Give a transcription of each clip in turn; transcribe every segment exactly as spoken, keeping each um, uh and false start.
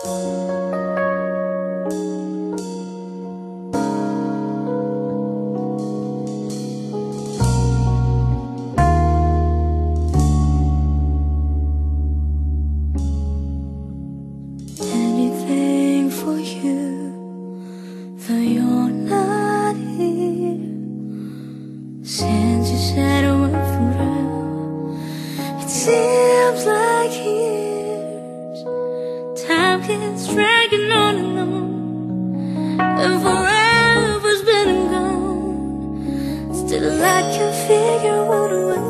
Anything for you, though you're not here. Since you said a word for real, it seems like years. Time keeps dragging on and on, and forever's been and gone. Still I can figure out a way.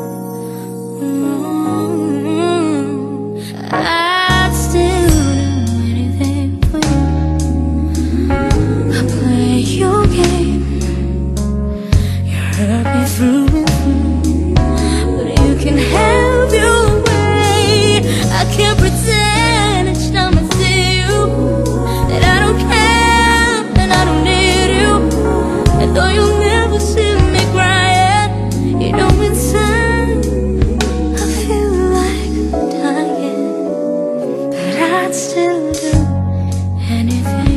mm-hmm. I'd still do anything for you. I play your game, you hurt me through and through, but you can have your way. I can't pretend each time I see you that I don't care and I don't need you. And though you'll never see me crying, you know inside I feel like I'm dying. But I'd still do anything